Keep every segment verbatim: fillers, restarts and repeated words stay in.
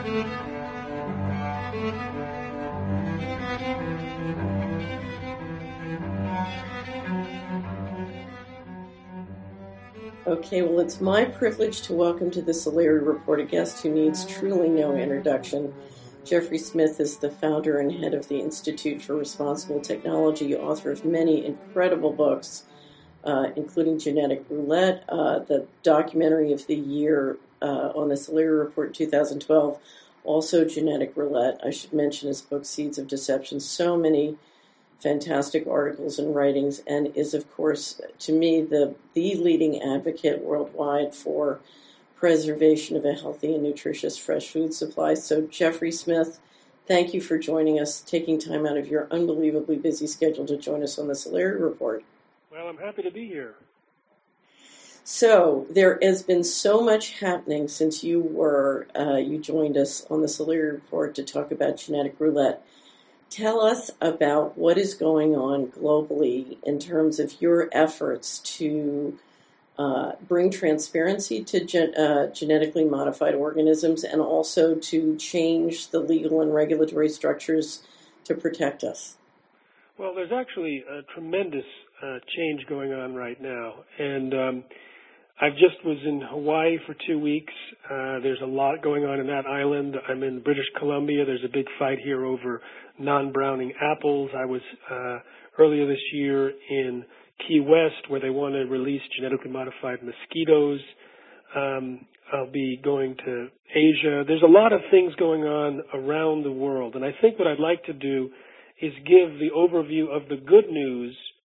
Okay, well, it's my privilege to welcome to the Solari Report a guest who needs truly no introduction. Jeffrey Smith is the founder and head of the Institute for Responsible Technology, author of many incredible books, uh, including Genetic Roulette, uh, the documentary of the year uh, on the Solari Report in two thousand twelve, also Genetic Roulette. I should mention his book, Seeds of Deception. So many fantastic articles and writings, and is, of course, to me, the, the leading advocate worldwide for preservation of a healthy and nutritious fresh food supply. So, Jeffrey Smith, thank you for joining us, taking time out of your unbelievably busy schedule to join us on the Solari Report. Well, I'm happy to be here. So, there has been so much happening since you were, uh, you joined us on the Solari Report to talk about Genetic Roulette. Tell us about what is going on globally in terms of your efforts to uh, bring transparency to gen- uh, genetically modified organisms and also to change the legal and regulatory structures to protect us. Well, there's actually a tremendous uh, change going on right now. And um, I just was in Hawaii for two weeks. Uh, there's a lot going on in that island. I'm in British Columbia. There's a big fight here over non-browning apples. I was uh, earlier this year in Key West where they want to release genetically modified mosquitoes. Um, I'll be going to Asia. There's a lot of things going on around the world. And I think what I'd like to do is give the overview of the good news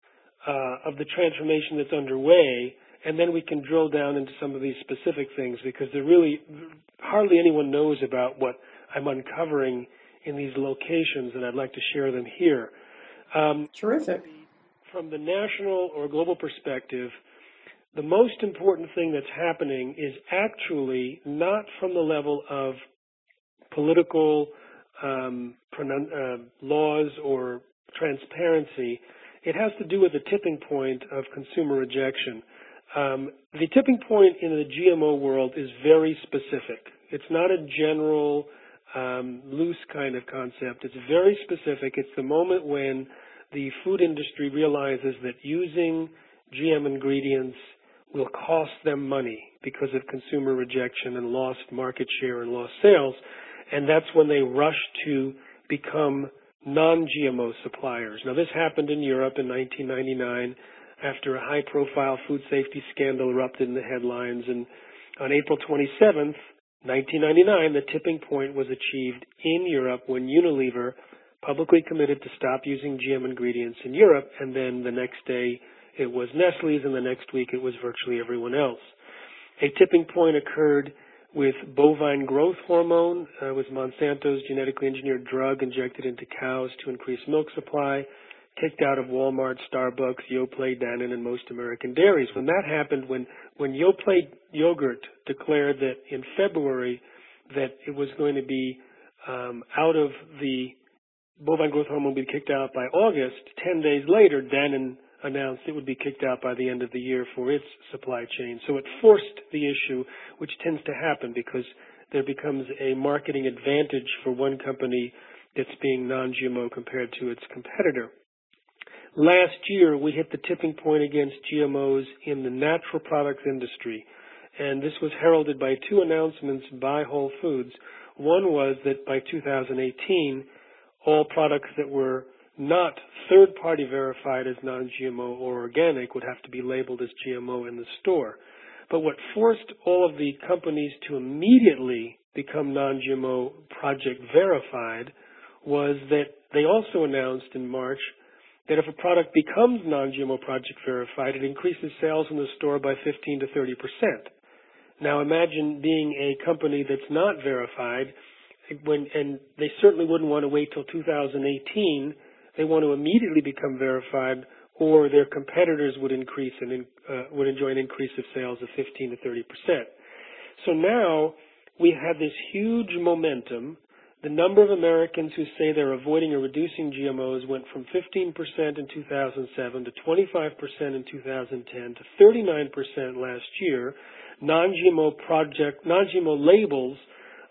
uh, of the transformation that's underway, and then we can drill down into some of these specific things because there really hardly anyone knows about what I'm uncovering in these locations, and I'd like to share them here. Um, Terrific. From the national or global perspective, the most important thing that's happening is actually not from the level of political um, uh, laws or transparency. It has to do with the tipping point of consumer rejection. Um, the tipping point in the G M O world is very specific. It's not a general, um, loose kind of concept. It's very specific. It's the moment when the food industry realizes that using G M ingredients will cost them money because of consumer rejection and lost market share and lost sales. And that's when they rush to become non-G M O suppliers. Now, this happened in Europe in nineteen ninety-nine. After a high-profile food safety scandal erupted in the headlines. And on April twenty-seventh, nineteen ninety-nine, the tipping point was achieved in Europe when Unilever publicly committed to stop using G M ingredients in Europe, and then the next day it was Nestle's, and the next week it was virtually everyone else. A tipping point occurred with bovine growth hormone. Uh, it was Monsanto's genetically engineered drug injected into cows to increase milk supply, kicked out of Walmart, Starbucks, Yoplait, Dannon, and most American dairies. When that happened, when, when Yoplait yogurt declared that in February that it was going to be um, out of the bovine growth hormone would be kicked out by August, ten days later, Dannon announced it would be kicked out by the end of the year for its supply chain. So it forced the issue, which tends to happen because there becomes a marketing advantage for one company that's being non-G M O compared to its competitor. Last year, we hit the tipping point against G M Os in the natural products industry, and this was heralded by two announcements by Whole Foods. One was that by two thousand eighteen, all products that were not third-party verified as non-G M O or organic would have to be labeled as G M O in the store. But what forced all of the companies to immediately become non-G M O project verified was that they also announced in March that if a product becomes non-G M O project verified, it increases sales in the store by fifteen to thirty percent. Now imagine being a company that's not verified, when, and they certainly wouldn't want to wait till two thousand eighteen. They want to immediately become verified, or their competitors would increase and uh, would enjoy an increase of sales of fifteen to thirty percent. So now we have this huge momentum. The number of Americans who say they're avoiding or reducing G M Os went from fifteen percent in two thousand seven to twenty-five percent in two thousand ten to thirty-nine percent last year. Non-G M O project, non-G M O labels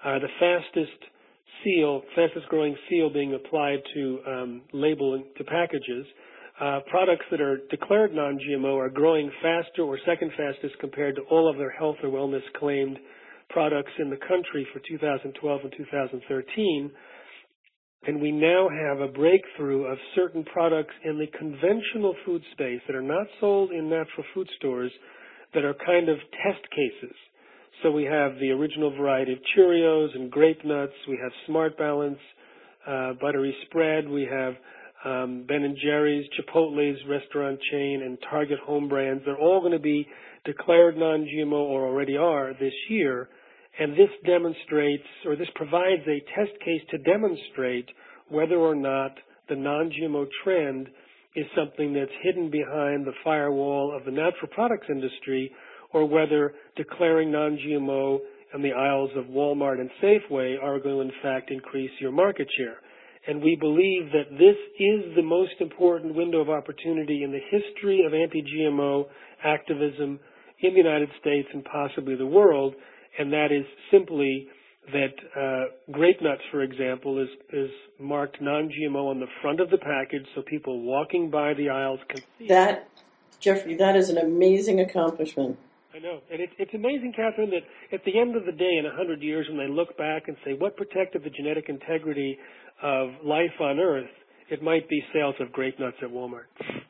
uh, the fastest seal, fastest growing seal being applied to um, labeling to packages. Uh, products that are declared non G M O are growing faster or second fastest compared to all of their health or wellness claimed products in the country for two thousand twelve and two thousand thirteen. And we now have a breakthrough of certain products in the conventional food space that are not sold in natural food stores that are kind of test cases. So we have the original variety of Cheerios and Grape Nuts. We have Smart Balance, uh, Buttery Spread. We have um, Ben and Jerry's, Chipotle's restaurant chain, and Target home brands. They're all going to be declared non G M O or already are this year. And this demonstrates, or this provides a test case to demonstrate whether or not the non G M O trend is something that's hidden behind the firewall of the natural products industry, or whether declaring non G M O in the aisles of Walmart and Safeway are going to, in fact, increase your market share. And we believe that this is the most important window of opportunity in the history of anti-G M O activism in the United States and possibly the world, and that is simply that uh, Grape Nuts, for example, is, is marked non G M O on the front of the package so people walking by the aisles can see that. it. Jeffrey, that is an amazing accomplishment. I know. And it, it's amazing, Catherine, that at the end of the day, in a hundred years, when they look back and say, what protected the genetic integrity of life on Earth, it might be sales of Grape Nuts at Walmart.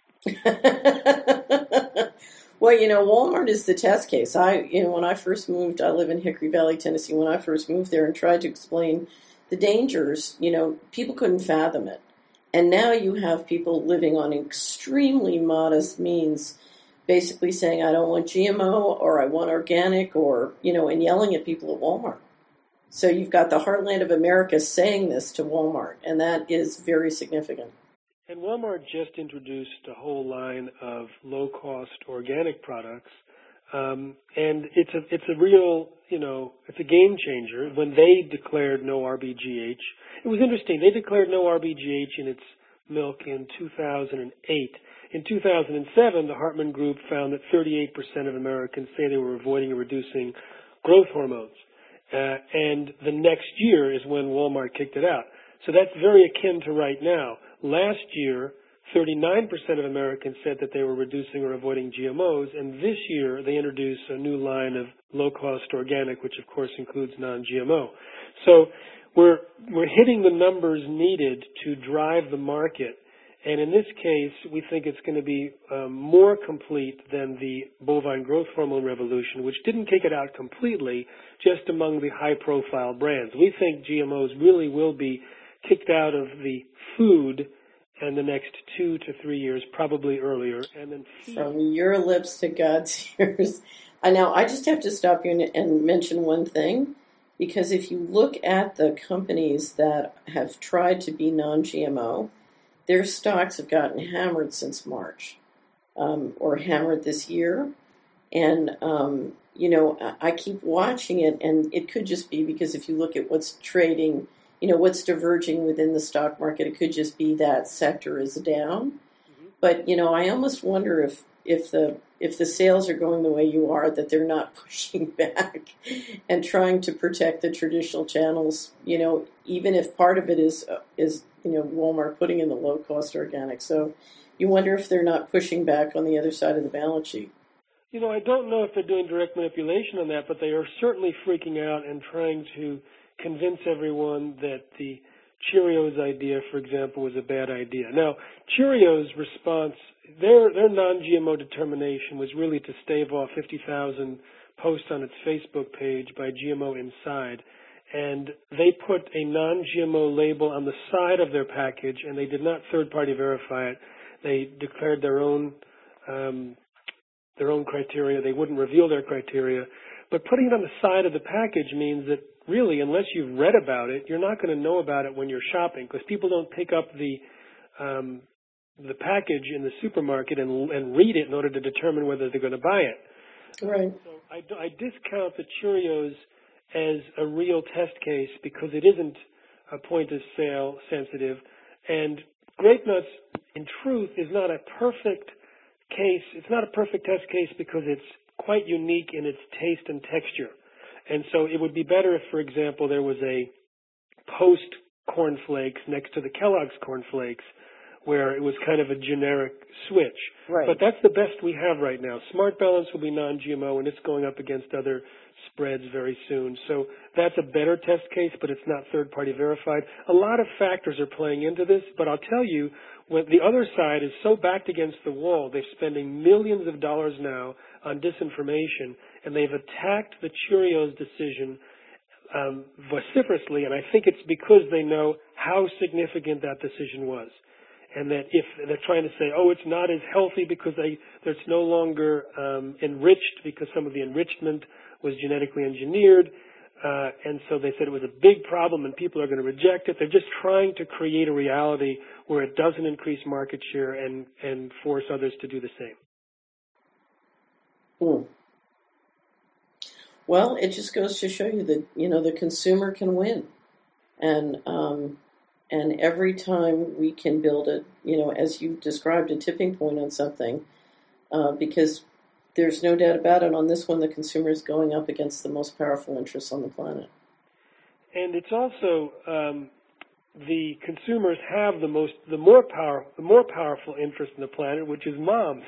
Well, you know, Walmart is the test case. I, you know, when I first moved, I live in Hickory Valley, Tennessee. When I first moved there and tried to explain the dangers, you know, people couldn't fathom it. And now you have people living on extremely modest means, basically saying, I don't want G M O or I want organic, or, you know, and yelling at people at Walmart. So you've got the heartland of America saying this to Walmart, and that is very significant. And Walmart just introduced a whole line of low-cost organic products, um, and it's a it's a real, you know, it's a game changer. When they declared no R B G H, it was interesting. They declared no R B G H in its milk in two thousand eight. In two thousand seven, the Hartman Group found that thirty-eight percent of Americans say they were avoiding or reducing growth hormones, uh, and the next year is when Walmart kicked it out. So that's very akin to right now. Last year, thirty-nine percent of Americans said that they were reducing or avoiding G M Os, and this year they introduced a new line of low-cost organic, which of course includes non G M O. So we're we're hitting the numbers needed to drive the market, and in this case, we think it's going to be um, more complete than the bovine growth hormone revolution, which didn't kick it out completely, just among the high-profile brands. We think G M Os really will be kicked out of the food in the next two to three years, probably earlier. And then from your lips to God's ears. I know, I just have to stop you and, and mention one thing, because if you look at the companies that have tried to be non G M O, their stocks have gotten hammered since March, um, or hammered this year. And, um, you know, I keep watching it, and it could just be because if you look at what's trading, you know, what's diverging within the stock market, it could just be that sector is down. Mm-hmm. But, you know, I almost wonder if, if the if the sales are going the way you are, that they're not pushing back and trying to protect the traditional channels, you know, even if part of it is, is you know, Walmart putting in the low-cost organic. So you wonder if they're not pushing back on the other side of the balance sheet. You know, I don't know if they're doing direct manipulation on that, but they are certainly freaking out and trying to convince everyone that the Cheerios idea, for example, was a bad idea. Now, Cheerios' response, their their non-G M O determination was really to stave off fifty thousand posts on its Facebook page by G M O Inside, and they put a non-G M O label on the side of their package, and they did not third-party verify it. They declared their own um, their own criteria. They wouldn't reveal their criteria. But putting it on the side of the package means that really, unless you've read about it, you're not going to know about it when you're shopping, because people don't pick up the um, the package in the supermarket and, and read it in order to determine whether they're going to buy it. Right. So I, I discount the Cheerios as a real test case because it isn't a point of sale sensitive, and Grape Nuts, in truth, is not a perfect case. It's not a perfect test case because it's quite unique in its taste and texture. And so it would be better if, for example, there was a Post cornflakes next to the Kellogg's cornflakes, where it was kind of a generic switch. Right. But that's the best we have right now. Smart Balance will be non G M O, and it's going up against other spreads very soon. So that's a better test case, but it's not third-party verified. A lot of factors are playing into this, but I'll tell you, when the other side is so backed against the wall, they're spending millions of dollars now on disinformation, and they've attacked the Cheerios decision um, vociferously, and I think it's because they know how significant that decision was. And that if they're trying to say, oh, it's not as healthy because they, it's no longer um, enriched because some of the enrichment was genetically engineered, uh, and so they said it was a big problem and people are going to reject it. They're just trying to create a reality where it doesn't increase market share and, and force others to do the same. Hmm. Well, it just goes to show you that, you know, the consumer can win. And um, and every time we can build a, you know, as you described, a tipping point on something, uh, because there's no doubt about it, on this one, the consumer is going up against the most powerful interests on the planet. And it's also, um, the consumers have the most, the more power, the more powerful interest in the planet, which is moms.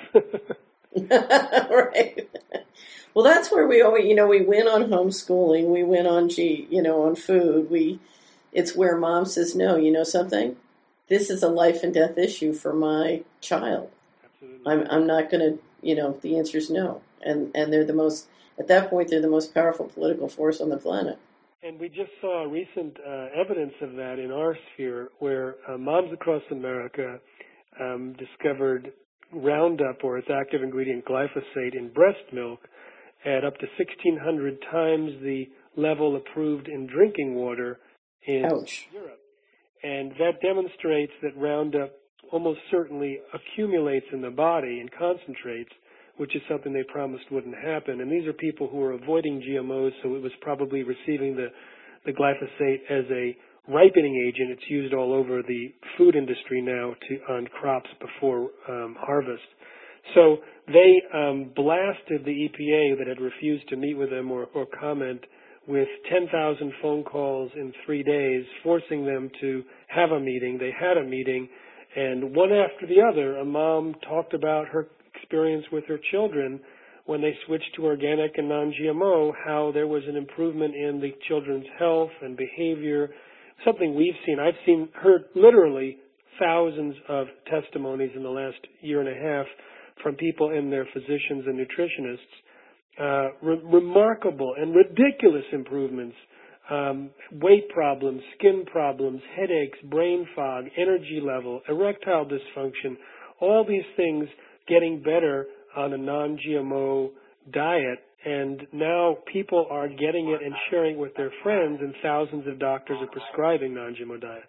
Right. Well, that's where we always, you know, we win on homeschooling, we win on, G, you know, on food. We, it's where mom says, no, you know something? This is a life and death issue for my child. Absolutely. I'm, I'm not going to, you know, the answer is no. And, and they're the most, at that point, they're the most powerful political force on the planet. And we just saw recent uh, evidence of that in our sphere, where uh, moms across America um, discovered Roundup, or its active ingredient glyphosate, in breast milk at up to sixteen hundred times the level approved in drinking water in Ouch. Europe. And that demonstrates that Roundup almost certainly accumulates in the body and concentrates, which is something they promised wouldn't happen. And these are people who are avoiding G M Os, so it was probably receiving the, the glyphosate as a ripening agent. It's used all over the food industry now to, on crops before um, harvest. So they um, blasted the E P A that had refused to meet with them or, or comment with ten thousand phone calls in three days, forcing them to have a meeting. They had a meeting, and one after the other, a mom talked about her experience with her children when they switched to organic and non-G M O, how there was an improvement in the children's health and behavior, something we've seen. I've seen, heard literally thousands of testimonies in the last year and a half from people and their physicians and nutritionists. Uh, re- remarkable and ridiculous improvements, um, weight problems, skin problems, headaches, brain fog, energy level, erectile dysfunction, all these things getting better on a non-G M O diet. And now people are getting it and sharing it with their friends, and thousands of doctors are prescribing non-G M O diets.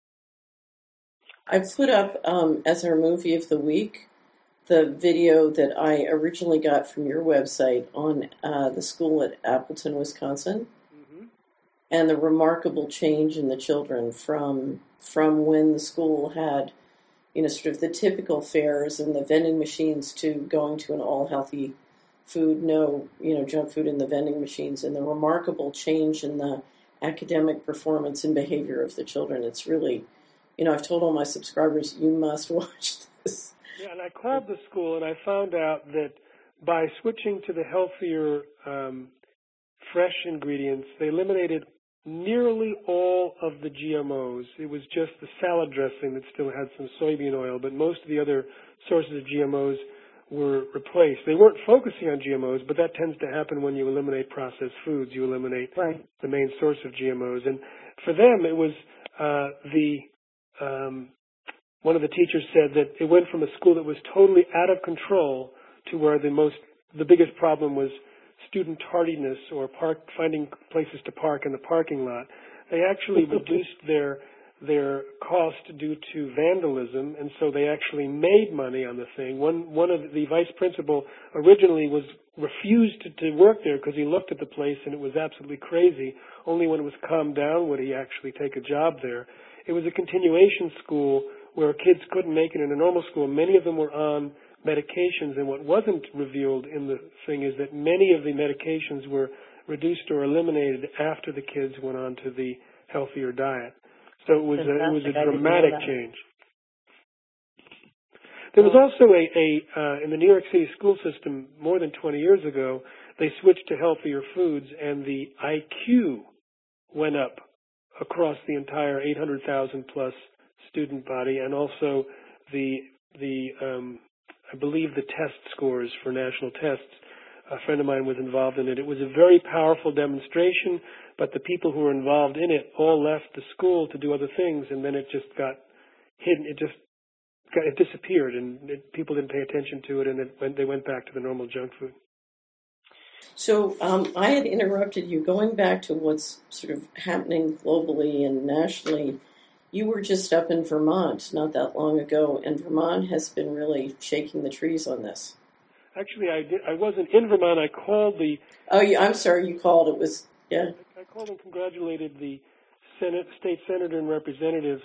I've put up, um, as our movie of the week, the video that I originally got from your website on uh, the school at Appleton, Wisconsin, mm-hmm. and the remarkable change in the children from from when the school had, you know, sort of the typical fairs and the vending machines to going to an all-healthy food, no, you know, junk food in the vending machines, and the remarkable change in the academic performance and behavior of the children. It's really, you know, I've told all my subscribers, you must watch this. Yeah, and I called the school, and I found out that by switching to the healthier, um, fresh ingredients, they eliminated nearly all of the G M Os. It was just the salad dressing that still had some soybean oil, but most of the other sources of G M Os were replaced. They weren't focusing on G M Os, but that tends to happen when you eliminate processed foods. You eliminate right. the main source of G M Os. And for them, it was uh, the... Um, One of the teachers said that it went from a school that was totally out of control to where the most, the biggest problem was student tardiness or park, finding places to park in the parking lot. They actually reduced their their cost due to vandalism, and so they actually made money on the thing. One one of the, the vice principal originally was refused to, to work there because he looked at the place and it was absolutely crazy. Only when it was calmed down would he actually take a job there. It was a continuation school where kids couldn't make it in a normal school. Many of them were on medications, and what wasn't revealed in the thing is that many of the medications were reduced or eliminated after the kids went on to the healthier diet. So it was a, it was a dramatic change. There was also a, a uh, in the New York City school system more than twenty years ago, they switched to healthier foods, and the I Q went up across the entire eight hundred thousand plus student body, and also the the um, I believe the test scores for national tests. A friend of mine was involved in it. It was a very powerful demonstration, but the people who were involved in it all left the school to do other things, and then it just got hidden. It just got, it disappeared, and it, people didn't pay attention to it, and it went, they went back to the normal junk food. So um, I had interrupted you. Going back to what's sort of happening globally and nationally, you were just up in Vermont not that long ago, and Vermont has been really shaking the trees on this. Actually, I did, I wasn't in Vermont. I called the... Oh, yeah, I'm sorry, you called. It was, yeah. I called and congratulated the Senate, state senator and representatives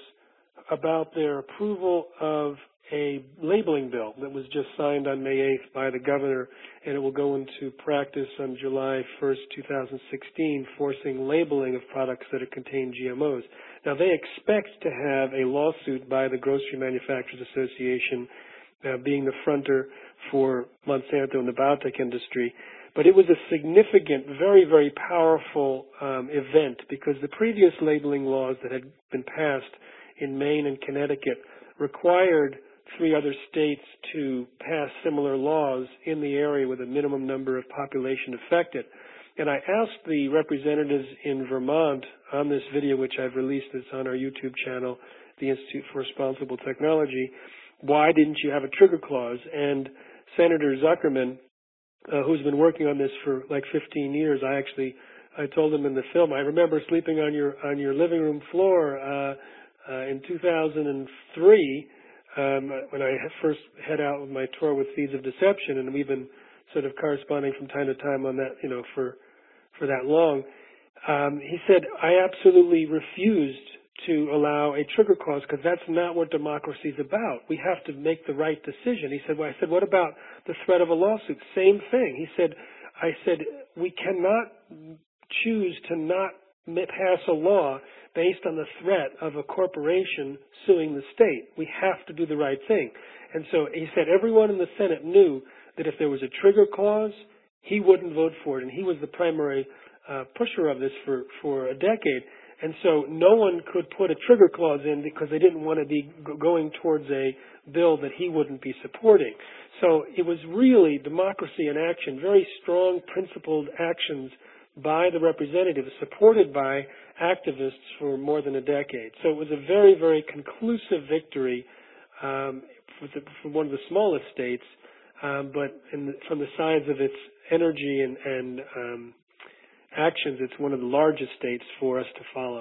about their approval of a labeling bill that was just signed on May eighth by the governor, and it will go into practice on July first, two thousand sixteen, forcing labeling of products that contain G M Os. Now, they expect to have a lawsuit by the Grocery Manufacturers Association, uh, being the fronter for Monsanto and the biotech industry. But it was a significant, very, very powerful um, event, because the previous labeling laws that had been passed in Maine and Connecticut required three other states to pass similar laws in the area with a minimum number of population affected. And I asked the representatives in Vermont on this video, which I've released, it's on our YouTube channel, the Institute for Responsible Technology, why didn't you have a trigger clause? And Senator Zuckerman, uh, who's been working on this for like fifteen years, I actually, I told him in the film, I remember sleeping on your on your living room floor uh, uh, in two thousand three um, when I first head out with my tour with Seeds of Deception, and we've been sort of corresponding from time to time on that, you know, for for that long. Um, he said, I absolutely refused to allow a trigger clause because that's not what democracy is about. We have to make the right decision. He said, well, I said, what about the threat of a lawsuit? Same thing. He said, I said, we cannot choose to not pass a law based on the threat of a corporation suing the state. We have to do the right thing. And so he said everyone in the Senate knew that if there was a trigger clause, he wouldn't vote for it. And he was the primary uh, pusher of this for, for a decade. And so no one could put a trigger clause in because they didn't want to be going towards a bill that he wouldn't be supporting. So it was really democracy in action, very strong, principled actions by the representatives, supported by activists for more than a decade. So it was a very, very conclusive victory um, for, the, for one of the smallest states, um, but in the, from the size of its energy and, and um, actions, it's one of the largest states for us to follow.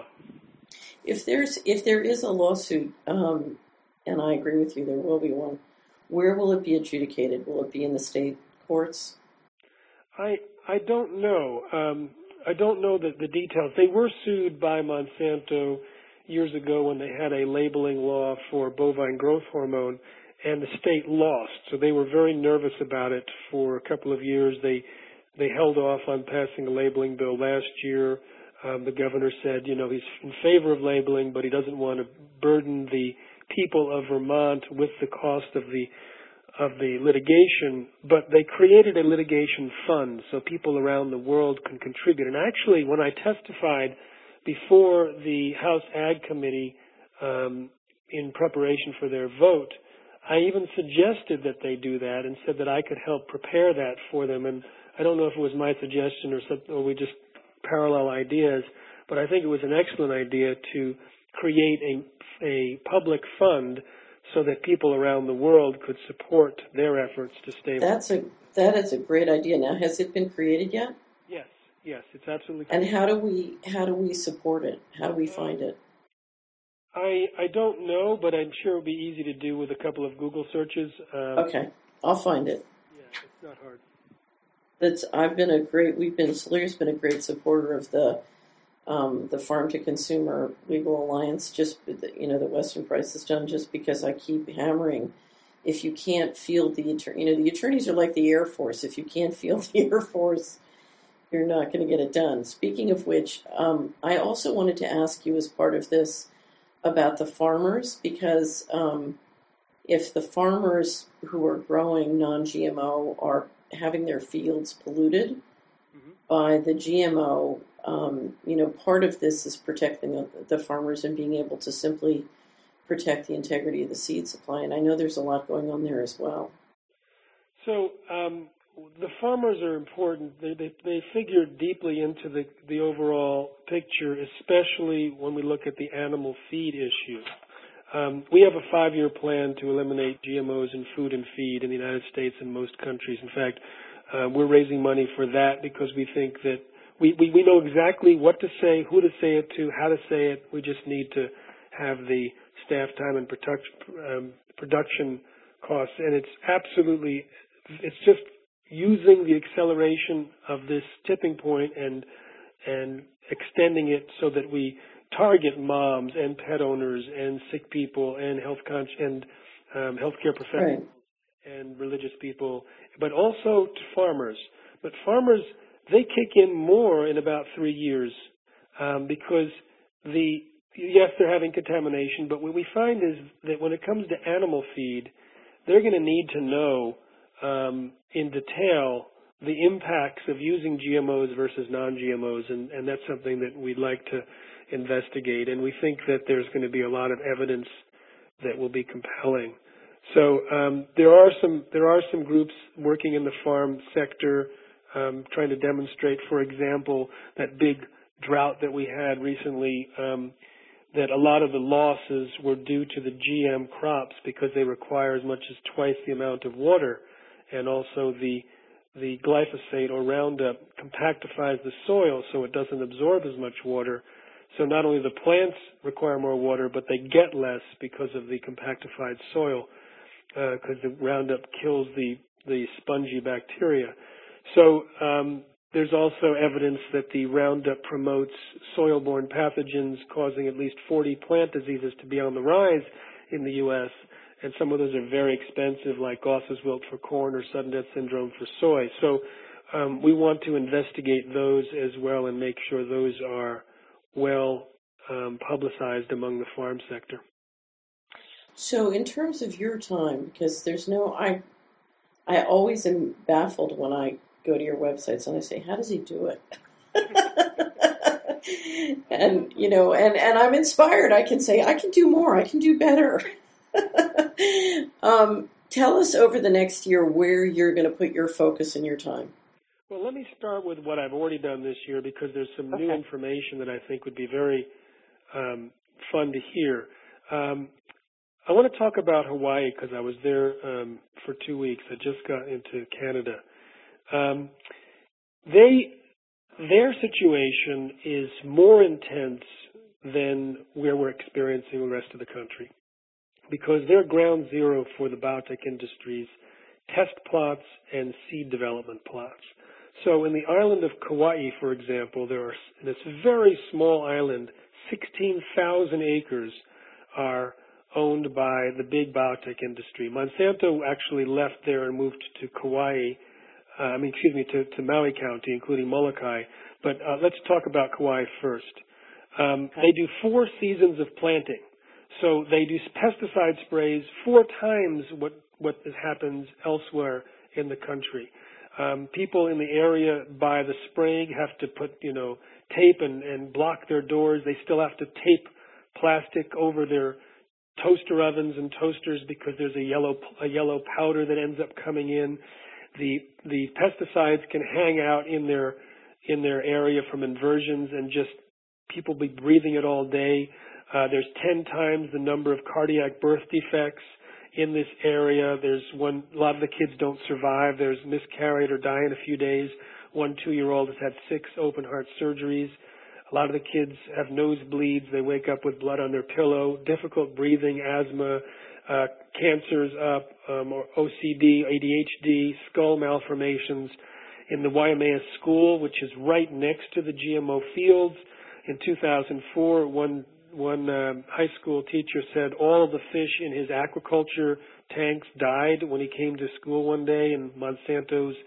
If there's if there is a lawsuit, um, and I agree with you, there will be one, where will it be adjudicated? Will it be in the state courts? I I don't know. Um, I don't know the, the details. They were sued by Monsanto years ago when they had a labeling law for bovine growth hormone, and the state lost. So they were very nervous about it for a couple of years. They They held off on passing a labeling bill last year. Um, the governor said, you know, he's in favor of labeling, but he doesn't want to burden the people of Vermont with the cost of the of the litigation. But they created a litigation fund so people around the world can contribute. And actually, when I testified before the House Ag Committee um, in preparation for their vote, I even suggested that they do that and said that I could help prepare that for them. And I don't know if it was my suggestion or something, or we just parallel ideas, but I think it was an excellent idea to create a, a public fund so that people around the world could support their efforts to stay. That's a that is a great idea. Now, has it been created yet? Yes, yes, it's absolutely. And how do we how do we support it? How do we find it? I I don't know, but I'm sure it would be easy to do with a couple of Google searches. Um, okay, I'll find it. Yeah, it's not hard. That's I've been a great. We've been Solari's been a great supporter of the um, the Farm to Consumer Legal Alliance. Just you know that Western Price has done. Just because I keep hammering, if you can't field the attorney, you know the attorneys are like the Air Force. If you can't field the Air Force, you're not going to get it done. Speaking of which, um, I also wanted to ask you as part of this about the farmers, because um, if the farmers who are growing non-G M O are having their fields polluted mm-hmm. by the G M O, um, you know, part of this is protecting the, the farmers and being able to simply protect the integrity of the seed supply. And I know there's a lot going on there as well. So um, the farmers are important. They, they, they figure deeply into the, the overall picture, especially when we look at the animal feed issue. Um, we have a five-year plan to eliminate G M Os in food and feed in the United States and most countries. In fact, uh, we're raising money for that because we think that we, we, we know exactly what to say, who to say it to, how to say it. We just need to have the staff time and production, um, production costs. And it's absolutely, it's just using the acceleration of this tipping point and and extending it so that we target moms and pet owners and sick people and health con- and um, healthcare professionals right. and religious people, but also to farmers. But farmers, they kick in more in about three years um, because the yes, they're having contamination, but what we find is that when it comes to animal feed, they're going to need to know um, in detail the impacts of using G M Os versus non-G M Os, and, and that's something that we'd like to investigate. And we think that there's going to be a lot of evidence that will be compelling. So um, there are some there are some groups working in the farm sector um, trying to demonstrate, for example, that big drought that we had recently, um, that a lot of the losses were due to the G M crops because they require as much as twice the amount of water, and also the the glyphosate or Roundup compactifies the soil so it doesn't absorb as much water. So not only the plants require more water, but they get less because of the compactified soil, because uh, the Roundup kills the, the spongy bacteria. So um, there's also evidence that the Roundup promotes soil-borne pathogens, causing at least forty plant diseases to be on the rise in the U S, and some of those are very expensive, like Gauss's wilt for corn or sudden death syndrome for soy. So um, we want to investigate those as well and make sure those are well um, publicized among the farm sector. So in terms of your time, because there's no, I, I always am baffled when I go to your websites and I say, how does he do it? and, you know, and, and I'm inspired. I can say, I can do more. I can do better. um, tell us over the next year where you're going to put your focus and your time. Well, let me start with what I've already done this year because there's some okay. new information that I think would be very um, fun to hear. Um, I want to talk about Hawaii because I was there um, for two weeks. I just got into Canada. Um, they, their situation is more intense than where we're experiencing the rest of the country, because they're ground zero for the biotech industry's test plots and seed development plots. So in the island of Kauai, for example, there are, in this very small island, sixteen thousand acres are owned by the big biotech industry. Monsanto actually left there and moved to Kauai, uh, I mean, excuse me, to, to Maui County, including Molokai. But uh, let's talk about Kauai first. Um, they do four seasons of planting. So they do pesticide sprays four times what, what happens elsewhere in the country. Um, people in the area by the spraying have to put, you know, tape and, and block their doors. They still have to tape plastic over their toaster ovens and toasters because there's a yellow a yellow powder that ends up coming in. The the pesticides can hang out in their in their area from inversions, and just people be breathing it all day. Uh, there's ten times the number of cardiac birth defects in this area. There's one, a lot of the kids don't survive. There's miscarried or die in a few days. One two-year-old has had six open heart surgeries. A lot of the kids have nosebleeds. They wake up with blood on their pillow, difficult breathing, asthma, uh, cancers up, um, or O C D, A D H D, skull malformations. In the Waimea school, which is right next to the G M O fields, in two thousand four, one One um, high school teacher said all of the fish in his aquaculture tanks died when he came to school one day, and Monsanto's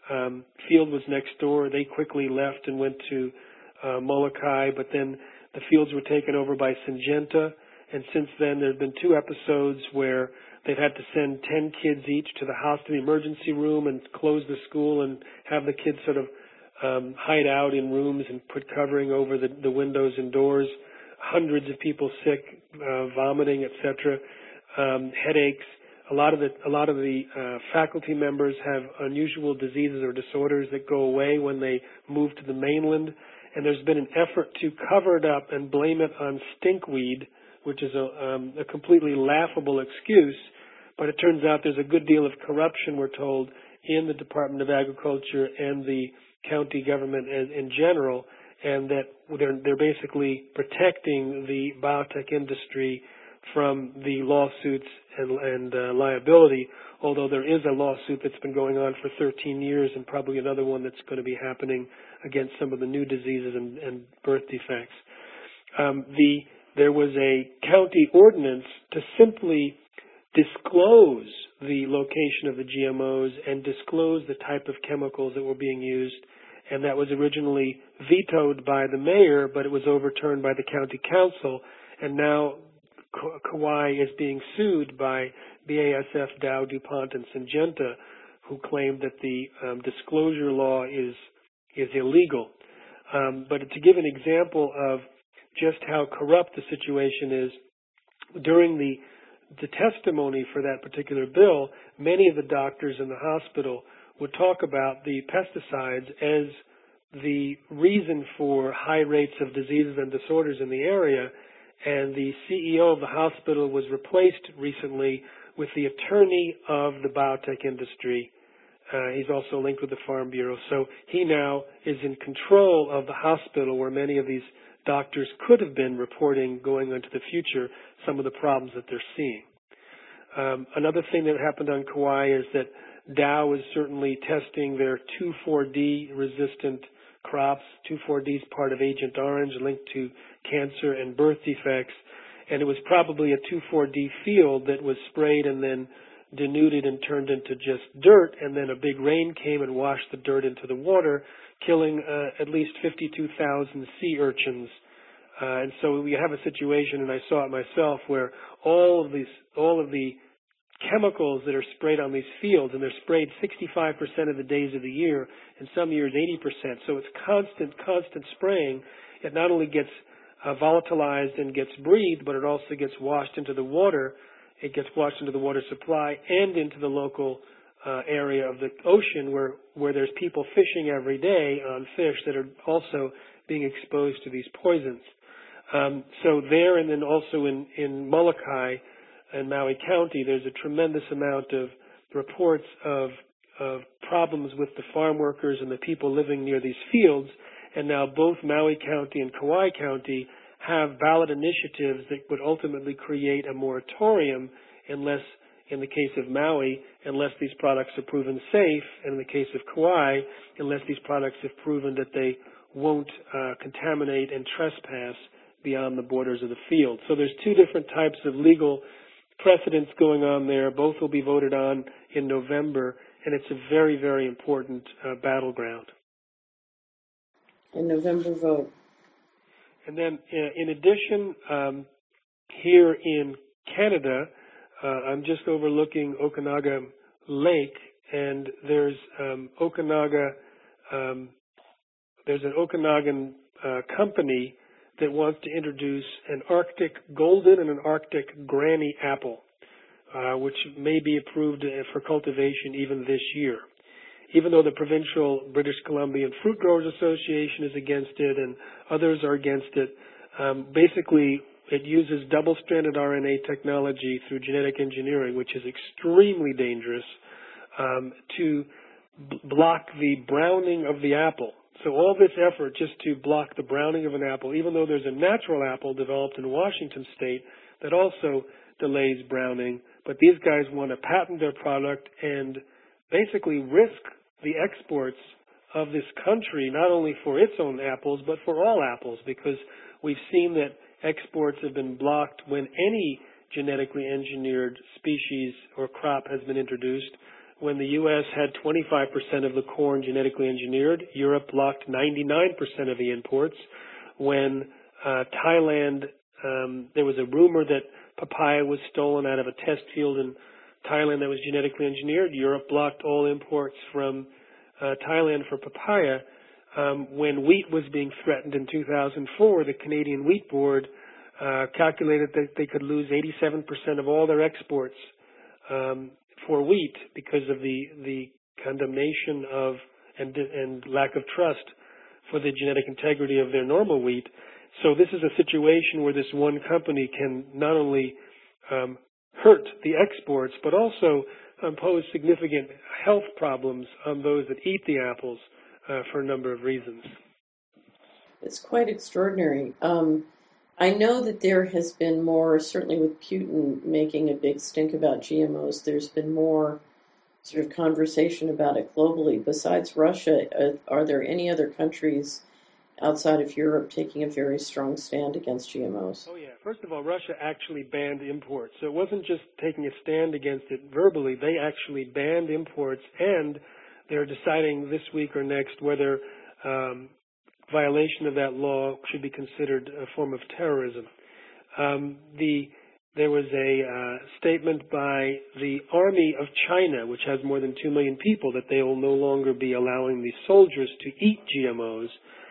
um, field was next door. They quickly left and went to uh, Molokai, but then the fields were taken over by Syngenta, and since then there have been two episodes where they've had to send ten kids each to the house, to the emergency room, and close the school and have the kids sort of um, hide out in rooms and put covering over the, the windows and doors. Hundreds of people sick, uh, vomiting, et cetera, um, headaches. A lot of the a lot of the uh, faculty members have unusual diseases or disorders that go away when they move to the mainland. And there's been an effort to cover it up and blame it on stinkweed, which is a, um, a completely laughable excuse. But it turns out there's a good deal of corruption, we're told, in the Department of Agriculture and the county government as, in general, and that they're, they're basically protecting the biotech industry from the lawsuits and, and uh, liability, although there is a lawsuit that's been going on for thirteen years and probably another one that's going to be happening against some of the new diseases and, and birth defects. Um, the, there was a county ordinance to simply disclose the location of the G M Os and disclose the type of chemicals that were being used, and that was originally vetoed by the mayor, but it was overturned by the county council, and now Kauai is being sued by B A S F, Dow, DuPont, and Syngenta, who claim that the um, disclosure law is is illegal. Um, but to give an example of just how corrupt the situation is, during the the testimony for that particular bill, many of the doctors in the hospital would talk about the pesticides as the reason for high rates of diseases and disorders in the area. And the C E O of the hospital was replaced recently with the attorney of the biotech industry. Uh, he's also linked with the Farm Bureau. So he now is in control of the hospital where many of these doctors could have been reporting going into the future some of the problems that they're seeing. Um, another thing that happened on Kauai is that Dow is certainly testing their two four D resistant crops. two four D is part of Agent Orange, linked to cancer and birth defects, and it was probably a two four D field that was sprayed and then denuded and turned into just dirt, and then a big rain came and washed the dirt into the water, killing uh, at least fifty-two thousand sea urchins. Uh, and so we have a situation, and I saw it myself, where all of these, all of the chemicals that are sprayed on these fields, and they're sprayed sixty-five percent of the days of the year, and some years eighty percent. So it's constant, constant spraying. It not only gets uh, volatilized and gets breathed, but it also gets washed into the water. It gets washed into the water supply and into the local uh, area of the ocean where, where there's people fishing every day on fish that are also being exposed to these poisons. Um, so there, and then also in, in Molokai and Maui County, there's a tremendous amount of reports of, of problems with the farm workers and the people living near these fields. And now both Maui County and Kauai County have ballot initiatives that would ultimately create a moratorium unless, in the case of Maui, unless these products are proven safe, and in the case of Kauai, unless these products have proven that they won't uh, contaminate and trespass beyond the borders of the field. So there's two different types of legal precedents going on there. Both will be voted on in November, and it's a very, very important uh, battleground. A November vote. And then, uh, in addition, um, here in Canada, uh, I'm just overlooking Okanagan Lake, and there's um, Okanaga, um, there's an Okanagan uh, company that wants to introduce an Arctic golden and an Arctic granny apple, uh, which may be approved for cultivation even this year. Even though the provincial British Columbian Fruit Growers Association is against it and others are against it, um, basically it uses double-stranded R N A technology through genetic engineering, which is extremely dangerous, um, to b- block the browning of the apple. So all this effort just to block the browning of an apple, even though there's a natural apple developed in Washington state that also delays browning, but these guys want to patent their product and basically risk the exports of this country, not only for its own apples, but for all apples, because we've seen that exports have been blocked when any genetically engineered species or crop has been introduced. when the U S had twenty-five percent of the corn genetically engineered, Europe blocked ninety-nine percent of the imports. When uh, Thailand, um, there was a rumor that papaya was stolen out of a test field in Thailand that was genetically engineered. Europe blocked all imports from uh, Thailand for papaya. Um, when wheat was being threatened in two thousand four, the Canadian Wheat Board uh, calculated that they could lose eighty-seven percent of all their exports um, for wheat because of the the condemnation of and, and lack of trust for the genetic integrity of their normal wheat. So this is a situation where this one company can not only um, hurt the exports, but also um, pose significant health problems on those that eat the apples uh, for a number of reasons. It's quite extraordinary. Um, I know that there has been more, certainly with Putin making a big stink about G M Os, there's been more sort of conversation about it globally. Besides Russia, uh, are there any other countries outside of Europe taking a very strong stand against G M Os? Oh, yeah. First of all, Russia actually banned imports. So it wasn't just taking a stand against it verbally. They actually banned imports, and they're deciding this week or next whether um, violation of that law should be considered a form of terrorism. Um, the There was a uh, statement by the Army of China, which has more than two million people, that they will no longer be allowing the soldiers to eat G M Os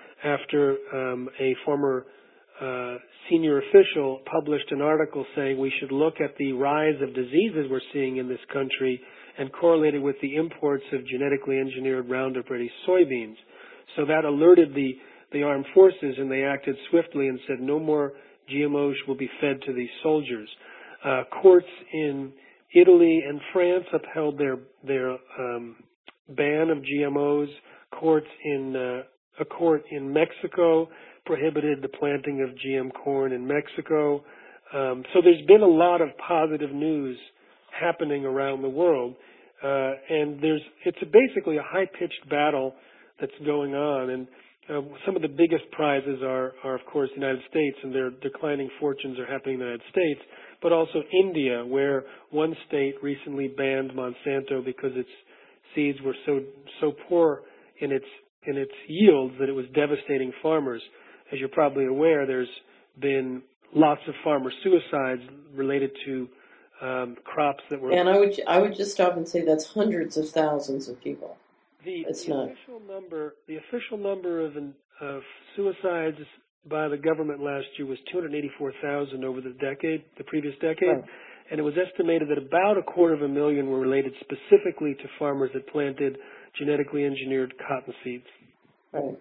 after um, a former uh, senior official published an article saying we should look at the rise of diseases we're seeing in this country and correlate it with the imports of genetically engineered Roundup Ready soybeans. So that alerted the, the armed forces, and they acted swiftly and said no more G M Os will be fed to these soldiers. Uh, courts in Italy and France upheld their their um, ban of G M Os. Courts in uh, a court in Mexico prohibited the planting of G M corn in Mexico. Um, so there's been a lot of positive news happening around the world, uh, and there's it's a basically a high-pitched battle that's going on. And Uh, some of the biggest prizes are, are, of course, the United States, and their declining fortunes are happening in the United States, but also India, where one state recently banned Monsanto because its seeds were so so poor in its in its yields that it was devastating farmers. As you're probably aware, there's been lots of farmer suicides related to um, crops that were. And I would I would just stop and say that's hundreds of thousands of people. The, It's the not. official number, the official number of, of suicides by the government last year was two hundred eighty-four thousand over the decade, the previous decade, Right. and it was estimated that about a quarter of a million were related specifically to farmers that planted genetically engineered cotton seeds. Right.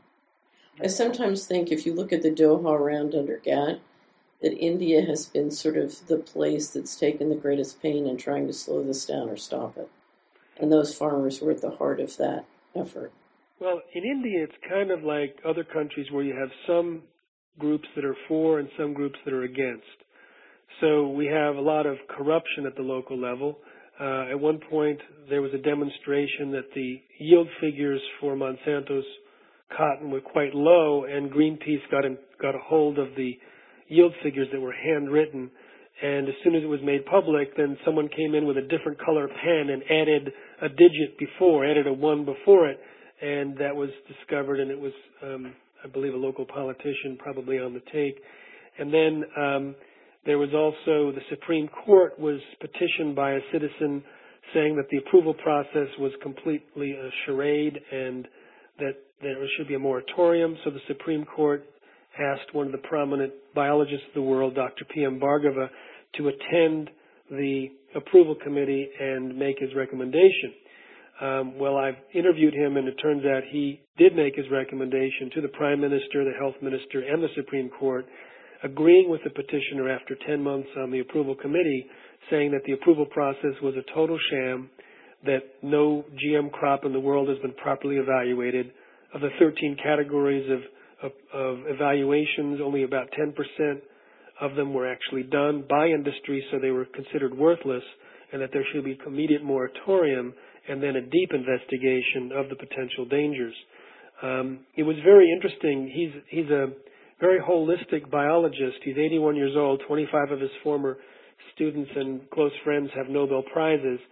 I sometimes think if you look at the Doha round under GATT, that India has been sort of the place that's taken the greatest pain in trying to slow this down or stop it. And those farmers were at the heart of that effort. Well, in India, it's kind of like other countries where you have some groups that are for and some groups that are against. So we have a lot of corruption at the local level. Uh, at one point, there was a demonstration that the yield figures for Monsanto's cotton were quite low, and Greenpeace got, in, got a hold of the yield figures that were handwritten. And as soon as it was made public, then someone came in with a different color pen and added a digit before, added a one before it, and that was discovered, and it was, um, I believe, a local politician probably on the take. And then um, there was also the Supreme Court was petitioned by a citizen saying that the approval process was completely a charade and that there should be a moratorium. So the Supreme Court asked one of the prominent biologists of the world, Doctor P M Bhargava, to attend the approval committee and make his recommendation. Um, well, I've interviewed him, and it turns out he did make his recommendation to the Prime Minister, the Health Minister, and the Supreme Court, agreeing with the petitioner after ten months on the approval committee, saying that the approval process was a total sham, that no G M crop in the world has been properly evaluated. Of the thirteen categories of Of, of evaluations, only about ten percent of them were actually done by industry, so they were considered worthless, and that there should be immediate moratorium and then a deep investigation of the potential dangers. Um, it was very interesting. He's, he's a very holistic biologist. He's eighty-one years old. twenty-five of his former students and close friends have Nobel Prizes,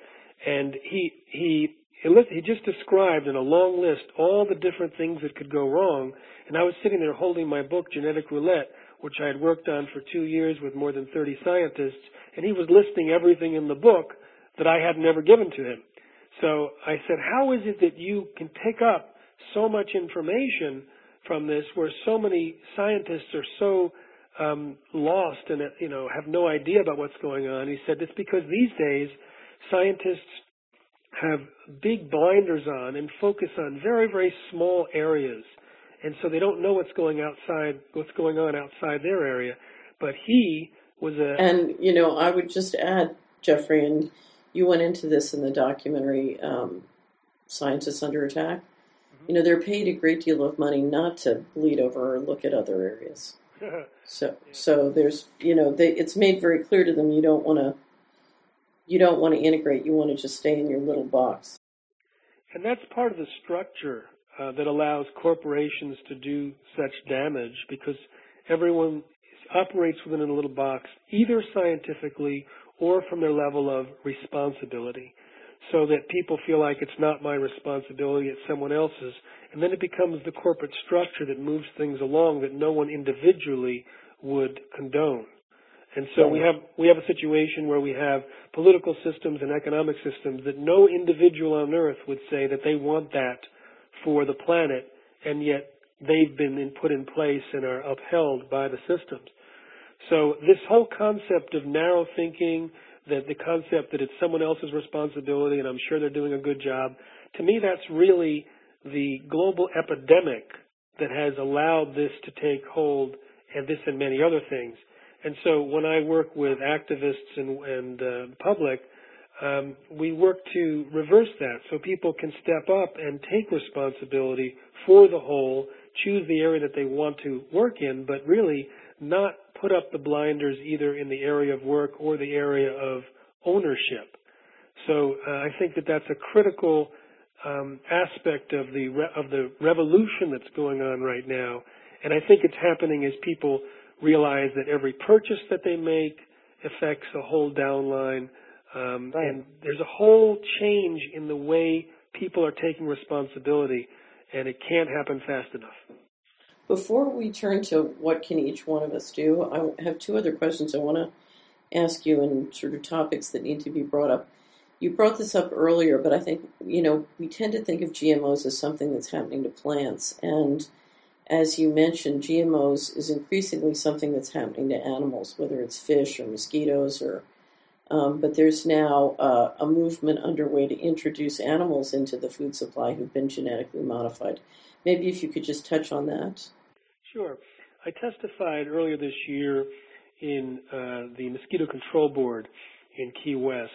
And he he he just described in a long list all the different things that could go wrong. And I was sitting there holding my book, Genetic Roulette, which I had worked on for two years with more than thirty scientists, and he was listing everything in the book that I had never given to him. So I said, how is it that you can pick up so much information from this where so many scientists are so um, lost and, you know, have no idea about what's going on? He said, it's because these days scientists have big blinders on and focus on very, very small areas. And so they don't know what's going outside, what's going on outside their area. But he was a... And, you know, I would just add, Jeffrey, and you went into this in the documentary, um, Scientists Under Attack. Mm-hmm. You know, they're paid a great deal of money not to bleed over or look at other areas. so, yeah. so there's, you know, they, it's made very clear to them you don't want to, you don't want to integrate. You want to just stay in your little box. And that's part of the structure uh, that allows corporations to do such damage, because everyone operates within a little box, either scientifically or from their level of responsibility, so that people feel like it's not my responsibility, it's someone else's. And then it becomes the corporate structure that moves things along that no one individually would condone. And so we have we have a situation where we have political systems and economic systems that no individual on earth would say that they want that for the planet, and yet they've been in, put in place and are upheld by the systems. So this whole concept of narrow thinking, that the concept that it's someone else's responsibility and I'm sure they're doing a good job, to me that's really the global epidemic that has allowed this to take hold, and this and many other things. And so when I work with activists and, and uh, public, um, we work to reverse that so people can step up and take responsibility for the whole, choose the area that they want to work in, but really not put up the blinders either in the area of work or the area of ownership. So uh, I think that that's a critical um, aspect of the re- of the revolution that's going on right now. And I think it's happening as people realize that every purchase that they make affects a whole downline, um, right. And there's a whole change in the way people are taking responsibility, and it can't happen fast enough. Before we turn to what can each one of us do, I have two other questions I want to ask you, and sort of topics that need to be brought up. You brought this up earlier, but I think, you know, we tend to think of G M Os as something that's happening to plants, and as you mentioned, G M Os is increasingly something that's happening to animals, whether it's fish or mosquitoes, or um, but there's now uh, a movement underway to introduce animals into the food supply who've been genetically modified. Maybe if you could just touch on that. Sure. I testified earlier this year in uh, the Mosquito Control Board in Key West.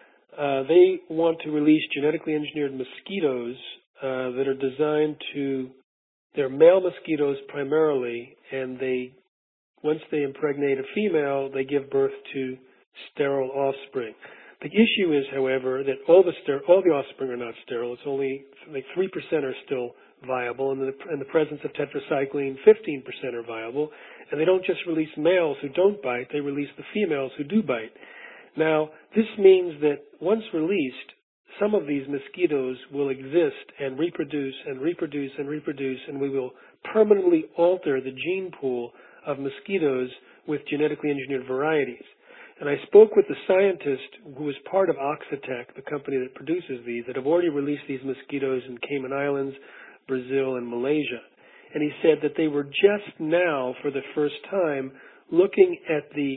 Uh, they want to release genetically engineered mosquitoes uh, that are designed to They're male mosquitoes primarily, and they, once they impregnate a female, they give birth to sterile offspring. The issue is, however, that all the ster- all the offspring are not sterile. It's only like three percent are still viable, and in the, in the presence of tetracycline, fifteen percent are viable. And they don't just release males who don't bite; they release the females who do bite. Now, this means that once released, some of these mosquitoes will exist and reproduce and reproduce and reproduce, and we will permanently alter the gene pool of mosquitoes with genetically engineered varieties. And I spoke with the scientist who was part of Oxitec, the company that produces these, that have already released these mosquitoes in Cayman Islands, Brazil, and Malaysia. And he said that they were just now, for the first time, looking at the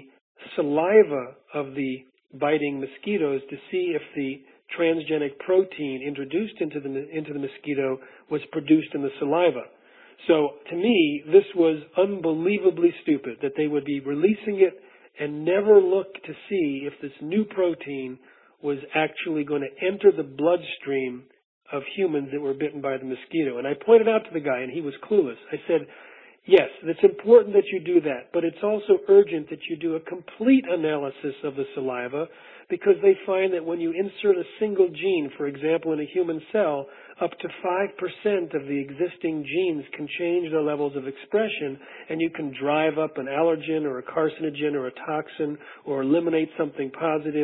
saliva of the biting mosquitoes to see if the transgenic protein introduced into the into the mosquito was produced in the saliva. So to me, this was unbelievably stupid that they would be releasing it and never look to see if this new protein was actually going to enter the bloodstream of humans that were bitten by the mosquito. And I pointed out to the guy, and he was clueless. I said, yes, it's important that you do that, but it's also urgent that you do a complete analysis of the saliva, because they find that when you insert a single gene, for example, in a human cell, up to five percent of the existing genes can change their levels of expression, and you can drive up an allergen or a carcinogen or a toxin or eliminate something positive.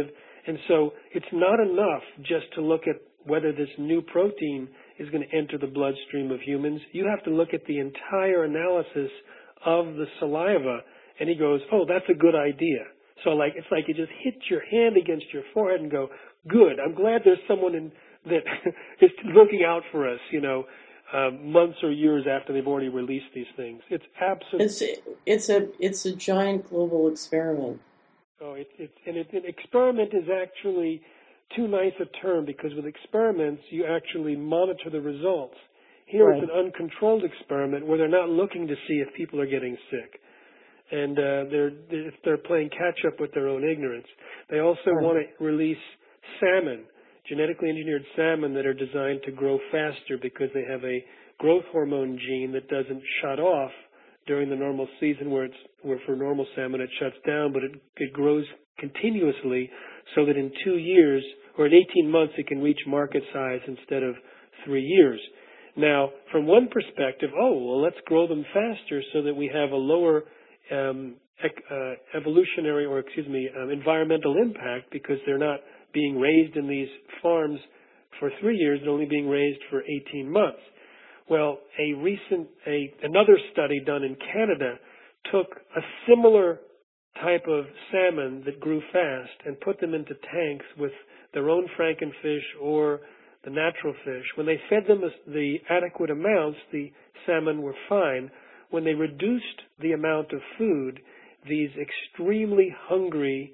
And so it's not enough just to look at whether this new protein is going to enter the bloodstream of humans. You have to look at the entire analysis of the saliva. And he goes, oh, that's a good idea. So like it's like you just hit your hand against your forehead and go, good. I'm glad there's someone in, that is looking out for us, you know, uh, months or years after they've already released these things. It's absolutely. It's it's a it's a giant global experiment. Oh, it, it, and it, an experiment is actually too nice a term, because with experiments you actually monitor the results. Here Right. It's an uncontrolled experiment where they're not looking to see if people are getting sick, and uh, they're they're playing catch up with their own ignorance. They also Right. want to release salmon, genetically engineered salmon that are designed to grow faster because they have a growth hormone gene that doesn't shut off during the normal season, where it's where for normal salmon it shuts down, but it, it grows continuously, so that in two years or in eighteen months it can reach market size instead of three years. Now, from one perspective, oh, well, let's grow them faster so that we have a lower um, ec- uh, evolutionary or, excuse me, um, environmental impact, because they're not being raised in these farms for three years and only being raised for eighteen months. Well, a recent, a, another study done in Canada took a similar type of salmon that grew fast and put them into tanks with their own frankenfish or the natural fish. When they fed them the adequate amounts, the salmon were fine. When they reduced the amount of food, these extremely hungry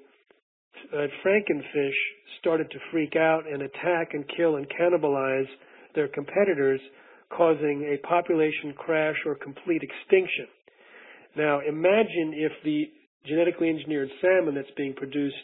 uh, frankenfish started to freak out and attack and kill and cannibalize their competitors, causing a population crash or complete extinction. Now, imagine if the genetically engineered salmon that's being produced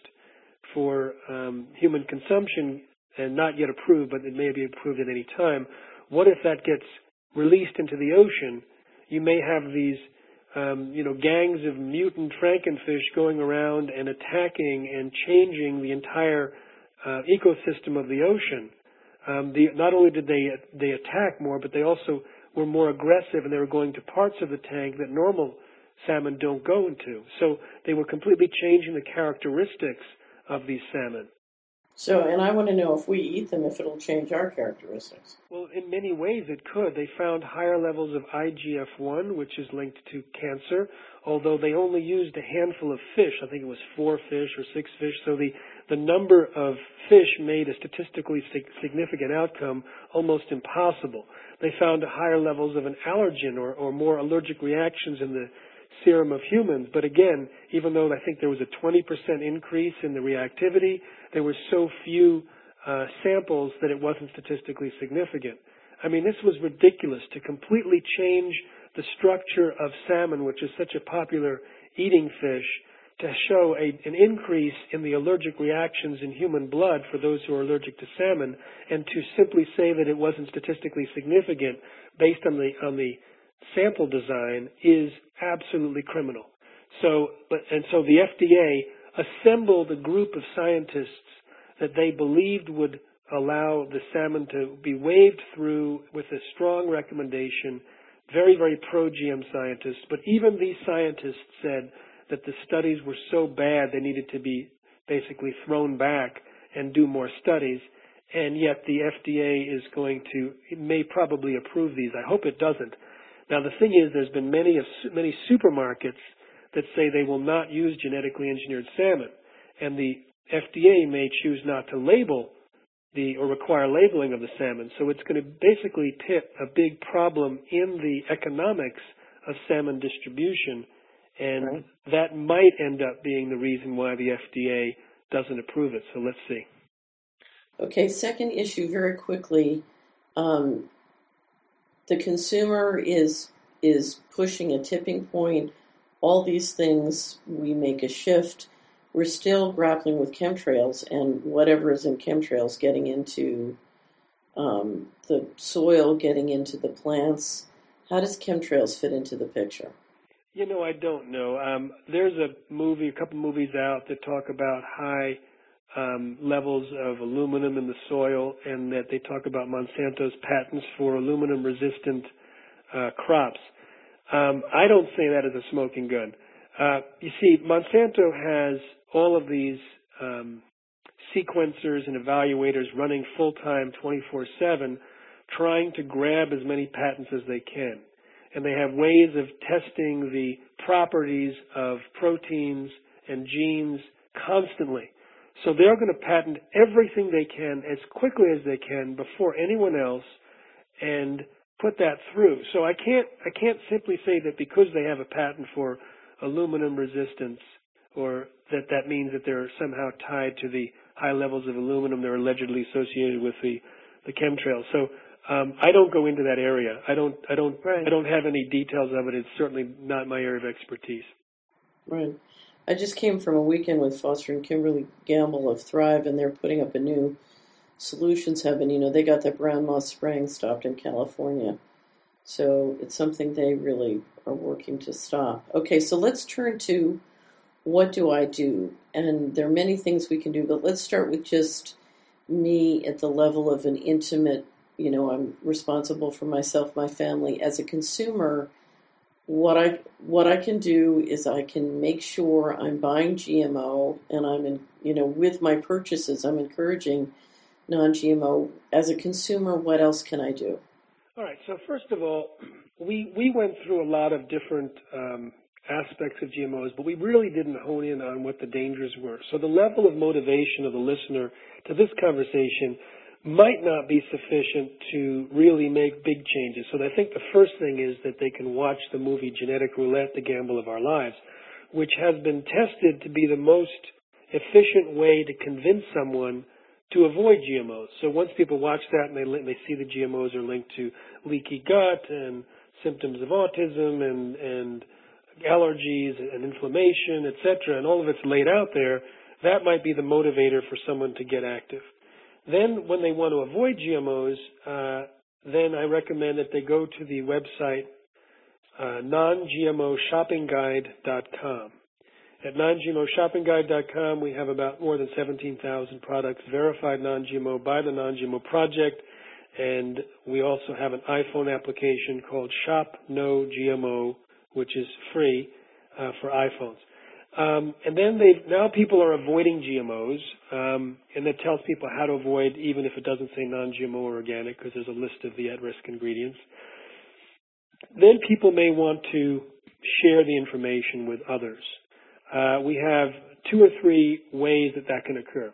for um, human consumption and not yet approved, but it may be approved at any time, what if that gets released into the ocean? You may have these, um, you know, gangs of mutant frankenfish going around and attacking and changing the entire uh, ecosystem of the ocean. Um, the, not only did they they attack more, but they also were more aggressive, and they were going to parts of the tank that normal salmon don't go into. So they were completely changing the characteristics of these salmon. So, and I want to know if we eat them, if it'll change our characteristics. Well, in many ways it could. They found higher levels of I G F one, which is linked to cancer, although they only used a handful of fish. I think it was four fish or six fish. So the, the number of fish made a statistically significant outcome almost impossible. They found higher levels of an allergen or, or more allergic reactions in the serum of humans. But again, even though I think there was a twenty percent increase in the reactivity, there were so few uh, samples that it wasn't statistically significant. I mean, this was ridiculous, to completely change the structure of salmon, which is such a popular eating fish, to show a, an increase in the allergic reactions in human blood for those who are allergic to salmon, and to simply say that it wasn't statistically significant based on the on the sample design is absolutely criminal. So, but and so the F D A assembled a group of scientists that they believed would allow the salmon to be waved through with a strong recommendation, very, very pro-G M scientists. But even these scientists said that the studies were so bad they needed to be basically thrown back and do more studies. And yet the F D A is going to, it may probably approve these. I hope it doesn't. Now, the thing is, there's been many, many supermarkets that say they will not use genetically engineered salmon, and the F D A may choose not to label the or require labeling of the salmon. So it's going to basically pit a big problem in the economics of salmon distribution, and Right. that might end up being the reason why the F D A doesn't approve it. So let's see. Okay, second issue very quickly. Um, the consumer is is pushing a tipping point. All these things, we make a shift. We're still grappling with chemtrails and whatever is in chemtrails getting into um, the soil, getting into the plants. How does chemtrails fit into the picture? You know, I don't know. Um, there's a movie, a couple movies out that talk about high um, levels of aluminum in the soil, and that they talk about Monsanto's patents for aluminum-resistant uh, crops. Um, I don't say that as a smoking gun. Uh, you see, Monsanto has all of these um, sequencers and evaluators running full-time twenty-four seven, trying to grab as many patents as they can. And they have ways of testing the properties of proteins and genes constantly. So they're going to patent everything they can as quickly as they can before anyone else and put that through. So I can't, I can't simply say that because they have a patent for aluminum resistance, or that that means that they're somehow tied to the high levels of aluminum that are allegedly associated with the, the chemtrails. So um, I don't go into that area. I don't, I don't, right. I don't have any details of it. It's certainly not my area of expertise. Right. I just came from a weekend with Foster and Kimberly Gamble of Thrive, and they're putting up a new solutions hub. And, you know, they got that brown moss spraying stopped in California. So it's something they really are working to stop. Okay, so let's turn to what do I do? And there are many things we can do, but let's start with just me at the level of an intimate, you know, I'm responsible for myself, my family. As a consumer, what I what I can do is I can make sure I'm buying G M O, and I'm in, you know, with my purchases, I'm encouraging non-G M O. As a consumer, what else can I do? All right. So first of all, we we went through a lot of different um, aspects of G M Os, but we really didn't hone in on what the dangers were. So the level of motivation of the listener to this conversation might not be sufficient to really make big changes. So I think the first thing is that they can watch the movie Genetic Roulette, The Gamble of Our Lives, which has been tested to be the most efficient way to convince someone to avoid G M Os. So once people watch that and they, they see the G M Os are linked to leaky gut and symptoms of autism and, and allergies and inflammation, et cetera, and all of it's laid out there, that might be the motivator for someone to get active. Then when they want to avoid G M Os, uh, then I recommend that they go to the website uh, non G M O shopping guide dot com. At non G M O shopping guide dot com, we have about more than seventeen thousand products verified non-G M O by the Non-G M O Project, and we also have an iPhone application called Shop No G M O, which is free uh, for iPhones. Um, and then they now people are avoiding G M Os, um, and that tells people how to avoid, even if it doesn't say non-G M O or organic, because there's a list of the at-risk ingredients. Then people may want to share the information with others. Uh, we have two or three ways that that can occur.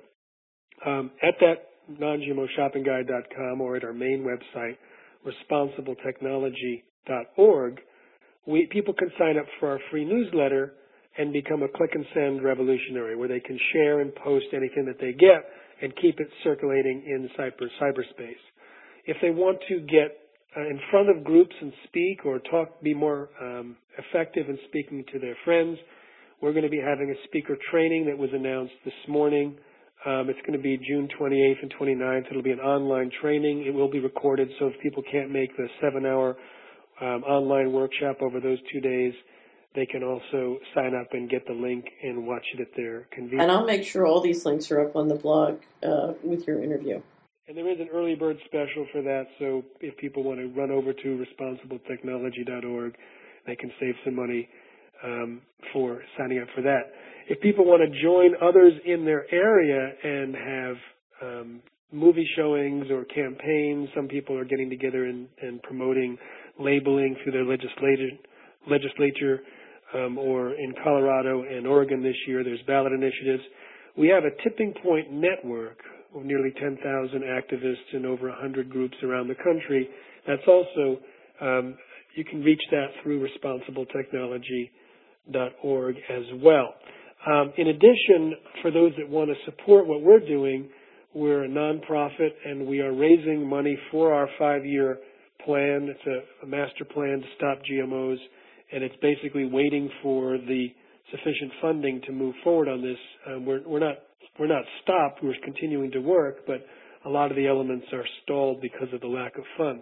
Um, at that non G M O shopping guide dot com or at our main website, responsible technology dot org, we, people can sign up for our free newsletter and become a click and send revolutionary, where they can share and post anything that they get and keep it circulating in cyber, cyberspace. If they want to get uh, in front of groups and speak or talk, be more um, effective in speaking to their friends, we're going to be having a speaker training that was announced this morning. Um, it's going to be June twenty-eighth and twenty-ninth. It'll be an online training. It will be recorded, so if people can't make the seven-hour um, online workshop over those two days, they can also sign up and get the link and watch it at their convenience. And I'll make sure all these links are up on the blog uh, with your interview. And there is an early bird special for that, so if people want to run over to responsible technology dot org, they can save some money um, for signing up for that. If people want to join others in their area and have um, movie showings or campaigns, some people are getting together and, and promoting labeling through their legislature, legislature um, or in Colorado and Oregon this year, there's ballot initiatives. We have a Tipping Point network of nearly ten thousand activists in over one hundred groups around the country. That's also, um, you can reach that through responsible technology dot org as well. Um, in addition, for those that want to support what we're doing, we're a nonprofit and we are raising money for our five-year plan. It's a, a master plan to stop G M Os, and it's basically waiting for the sufficient funding to move forward on this. Um, we're, we're not we're not stopped. We're continuing to work, but a lot of the elements are stalled because of the lack of funds.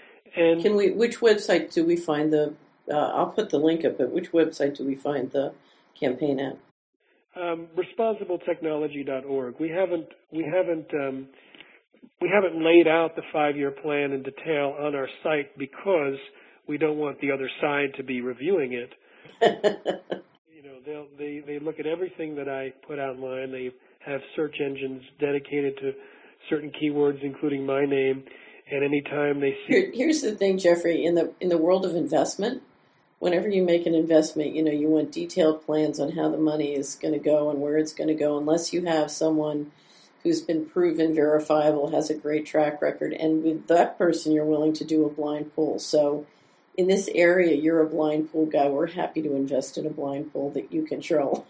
And can we? Which website do we find the? Uh, I'll put the link up. But which website do we find the campaign at? Um, responsible technology dot org. We haven't we haven't um, we haven't laid out the five-year plan in detail on our site because we don't want the other side to be reviewing it. You know, They'll, they they look at everything that I put online. They have search engines dedicated to certain keywords, including my name. And anytime they see, Here, here's the thing, Jeffrey. In the in the world of investment, whenever you make an investment, you know you want detailed plans on how the money is going to go and where it's going to go. Unless you have someone who's been proven verifiable, has a great track record, and with that person, you're willing to do a blind pool. So, in this area, you're a blind pool guy. We're happy to invest in a blind pool that you control.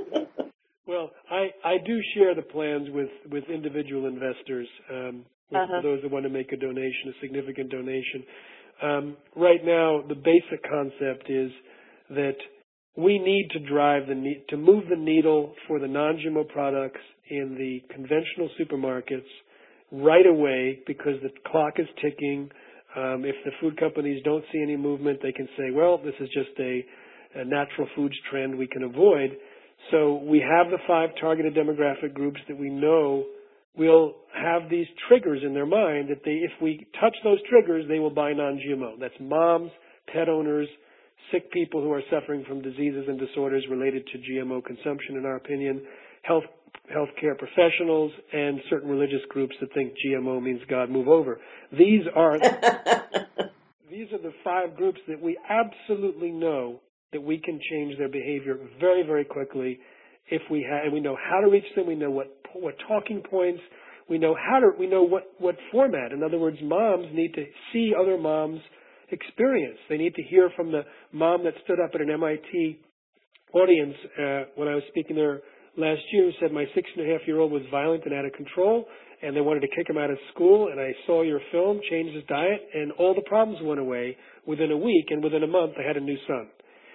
Well, I, I do share the plans with, with individual investors, um, with Uh-huh. those that want to make a donation, a significant donation. Um, right now, the basic concept is that we need to drive the need, to move the needle for the non-G M O products in the conventional supermarkets right away, because the clock is ticking. Um, if the food companies don't see any movement, they can say, well, this is just a, a natural foods trend we can avoid. So we have the five targeted demographic groups that we know will have these triggers in their mind that they, if we touch those triggers, they will buy non-G M O. That's moms, pet owners, sick people who are suffering from diseases and disorders related to G M O consumption, in our opinion, health healthcare professionals, and certain religious groups that think G M O means God move over. These are these are the five groups that we absolutely know that we can change their behavior very, very quickly if we have, and we know how to reach them. We know what what talking points. We know how to. We know what what format. In other words, moms need to see other moms' experience. They need to hear from the mom that stood up at an M I T audience uh, when I was speaking there last year, who said my six and a half year old was violent and out of control, and they wanted to kick him out of school. And I saw your film, changed his diet, and all the problems went away within a week. And within a month, I had a new son.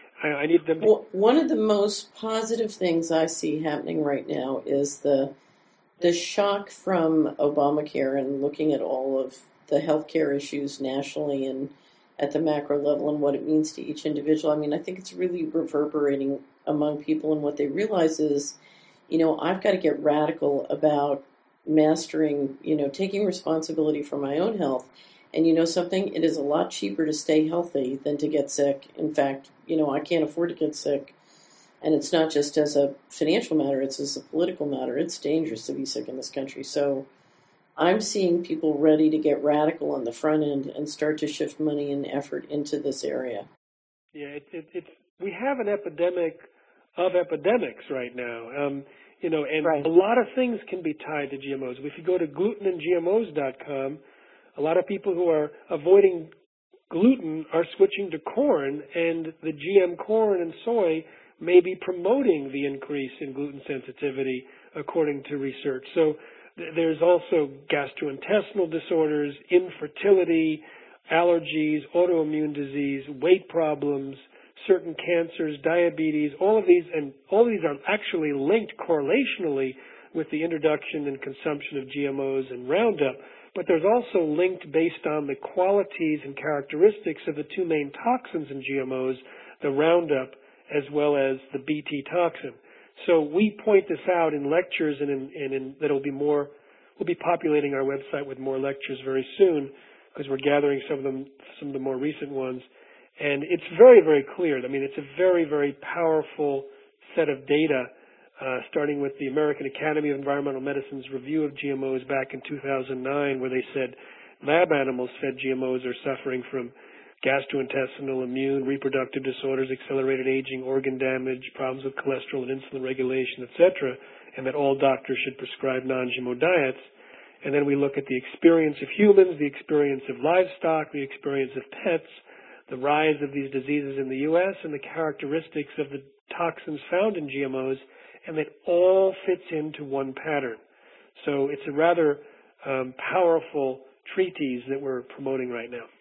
I need them. Well, one of the most positive things I see happening right now is the the shock from Obamacare and looking at all of the healthcare issues nationally and at the macro level and what it means to each individual. I mean, I think it's really reverberating among people, and what they realize is, you know, I've got to get radical about mastering, you know, taking responsibility for my own health. And you know something? It is a lot cheaper to stay healthy than to get sick. In fact, you know, I can't afford to get sick. And it's not just as a financial matter, it's as a political matter. It's dangerous to be sick in this country. So I'm seeing people ready to get radical on the front end and start to shift money and effort into this area. Yeah, it, it, it's we have an epidemic of epidemics right now. Um, you know, and Right. a lot of things can be tied to G M Os. If you go to gluten and G M Os dot com, a lot of people who are avoiding gluten are switching to corn, and the G M corn and soy may be promoting the increase in gluten sensitivity, according to research. So th- there's also gastrointestinal disorders, infertility, allergies, autoimmune disease, weight problems, certain cancers, diabetes. All of these, and all of these are actually linked correlationally with the introduction and consumption of G M Os and Roundup. But there's also linked based on the qualities and characteristics of the two main toxins in G M Os, the Roundup as well as the B T toxin. So we point this out in lectures, and in, and in that will be more, we'll be populating our website with more lectures very soon, because we're gathering some of them, some of the more recent ones. And it's very, very clear. I mean, it's a very, very powerful set of data, Uh, starting with the American Academy of Environmental Medicine's review of G M Os back in two thousand nine, where they said lab animals fed G M Os are suffering from gastrointestinal, immune, reproductive disorders, accelerated aging, organ damage, problems with cholesterol and insulin regulation, et cetera, and that all doctors should prescribe non-G M O diets. And then we look at the experience of humans, the experience of livestock, the experience of pets, the rise of these diseases in the U S, and the characteristics of the toxins found in G M Os, and that all fits into one pattern. So it's a rather um, powerful treatise that we're promoting right now.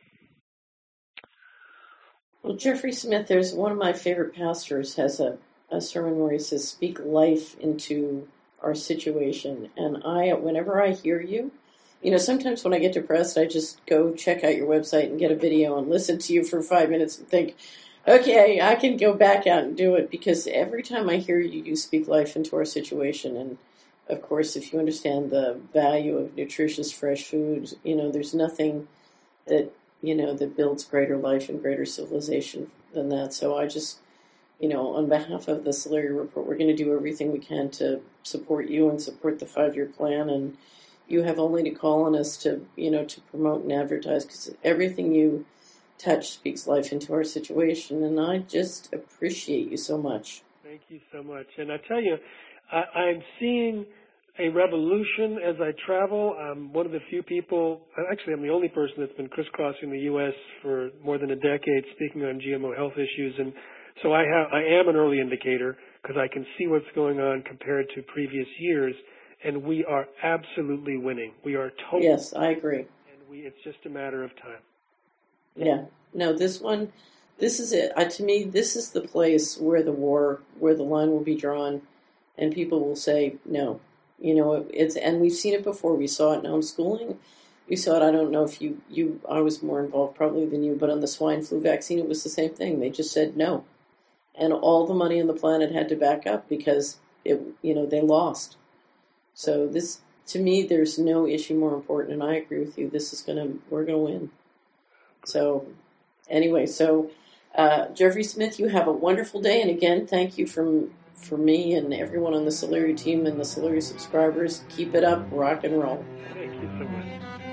Well, Jeffrey Smith, there's one of my favorite pastors has a, a sermon where he says, speak life into our situation. And I, whenever I hear you, you know, sometimes when I get depressed, I just go check out your website and get a video and listen to you for five minutes and think, okay, I can go back out and do it, because every time I hear you, you speak life into our situation. And, of course, if you understand the value of nutritious, fresh food, you know, there's nothing that, you know, that builds greater life and greater civilization than that. So I just you know, on behalf of the Solari Report, we're going to do everything we can to support you and support the five-year plan. And you have only to call on us to, you know, to promote and advertise, because everything you touch speaks life into our situation. And I just appreciate you so much. Thank you so much. And I tell you, I, I'm seeing a revolution as I travel. I'm one of the few people, actually I'm the only person that's been crisscrossing the U S for more than a decade speaking on G M O health issues. And so I, have, I am an early indicator because I can see what's going on compared to previous years. And we are absolutely winning. We are totally. Yes, I agree. And we, it's just a matter of time. Yeah. No, this one, this is it. I, to me, this is the place where the war, where the line will be drawn, and people will say no. You know, it's, and we've seen it before. We saw it in homeschooling. We saw it, I don't know if you, you, I was more involved probably than you, but on the swine flu vaccine, it was the same thing. They just said no. And all the money on the planet had to back up because, it, you know, they lost. So this, to me, there's no issue more important, and I agree with you. This is going to, we're going to win. So anyway, so uh, Jeffrey Smith, you have a wonderful day. And again, thank you from for me and everyone on the Solari team and the Solari subscribers. Keep it up, rock and roll. Thank you so much.